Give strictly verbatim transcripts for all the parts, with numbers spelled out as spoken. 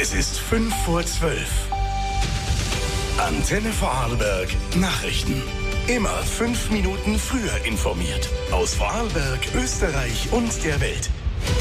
Es ist fünf vor zwölf. Antenne Vorarlberg Nachrichten. Immer fünf Minuten früher informiert. Aus Vorarlberg, Österreich und der Welt.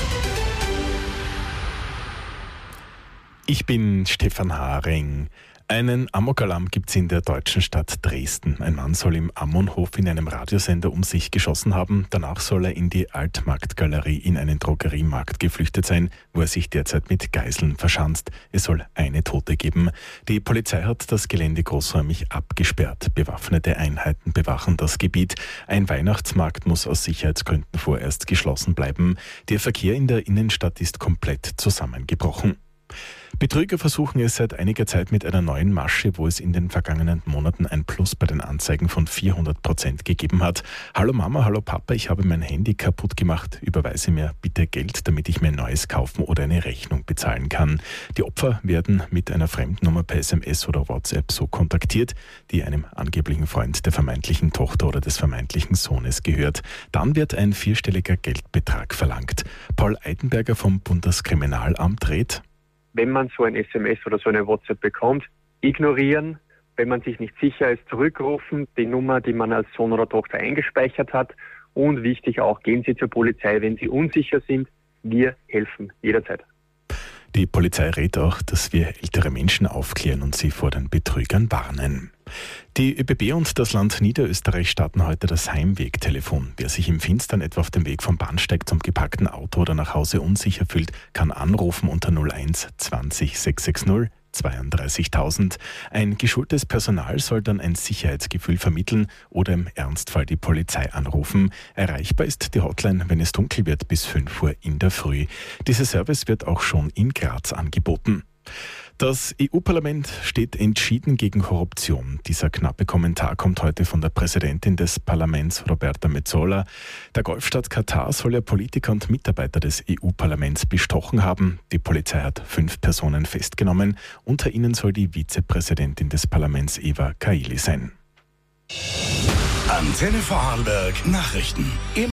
Ich bin Stefan Haring. Einen Amokalarm gibt es in der deutschen Stadt Dresden. Ein Mann soll im Ammonhof in einem Radiosender um sich geschossen haben. Danach soll er in die Altmarktgalerie in einen Drogeriemarkt geflüchtet sein, wo er sich derzeit mit Geiseln verschanzt. Es soll eine Tote geben. Die Polizei hat das Gelände großräumig abgesperrt. Bewaffnete Einheiten bewachen das Gebiet. Ein Weihnachtsmarkt muss aus Sicherheitsgründen vorerst geschlossen bleiben. Der Verkehr in der Innenstadt ist komplett zusammengebrochen. Betrüger versuchen es seit einiger Zeit mit einer neuen Masche, wo es in den vergangenen Monaten ein Plus bei den Anzeigen von vierhundert Prozent gegeben hat. Hallo Mama, hallo Papa, ich habe mein Handy kaputt gemacht. Überweise mir bitte Geld, damit ich mir ein neues kaufen oder eine Rechnung bezahlen kann. Die Opfer werden mit einer Fremdnummer per S M S oder WhatsApp so kontaktiert, die einem angeblichen Freund der vermeintlichen Tochter oder des vermeintlichen Sohnes gehört. Dann wird ein vierstelliger Geldbetrag verlangt. Paul Eidenberger vom Bundeskriminalamt rät: Wenn man so ein S M S oder so eine WhatsApp bekommt, ignorieren. Wenn man sich nicht sicher ist, zurückrufen, die Nummer, die man als Sohn oder Tochter eingespeichert hat. Und wichtig auch, gehen Sie zur Polizei, wenn Sie unsicher sind. Wir helfen jederzeit. Die Polizei rät auch, dass wir ältere Menschen aufklären und sie vor den Betrügern warnen. Die ÖBB und das Land Niederösterreich starten heute das Heimwegtelefon. Wer sich im Finstern etwa auf dem Weg vom Bahnsteig zum geparkten Auto oder nach Hause unsicher fühlt, kann anrufen unter null eins zwanzig sechshundertsechzig zweiunddreißigtausend. Ein geschultes Personal soll dann ein Sicherheitsgefühl vermitteln oder im Ernstfall die Polizei anrufen. Erreichbar ist die Hotline, wenn es dunkel wird, bis fünf Uhr in der Früh. Dieser Service wird auch schon in Graz angeboten. Das E U-Parlament steht entschieden gegen Korruption. Dieser knappe Kommentar kommt heute von der Präsidentin des Parlaments, Roberta Metsola. Der Golfstaat Katar soll ja Politiker und Mitarbeiter des E U-Parlaments bestochen haben. Die Polizei hat fünf Personen festgenommen. Unter ihnen soll die Vizepräsidentin des Parlaments Eva Kaili sein. Antenne Vorarlberg Nachrichten.